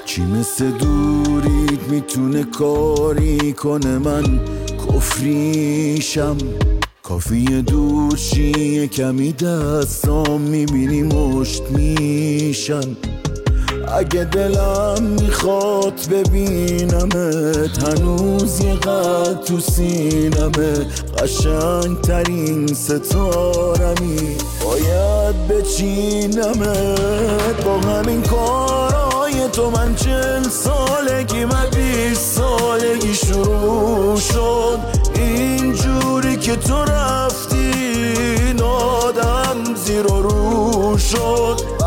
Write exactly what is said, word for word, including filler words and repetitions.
کی مثل دورید میتونه کاری کنه من کفریشم؟ کافیه دور چیه کمی دستام میبینی مشت میشن. اگه دلم میخواد ببینمت هنوز یه قد تو سینمه، قشنگ ترین ستارمی باید بچینمت. با همین کارای تو من چل سالگی من بیست سالگی شروع شد. اینجوری که تو رفتی نادم زیر و رو شد.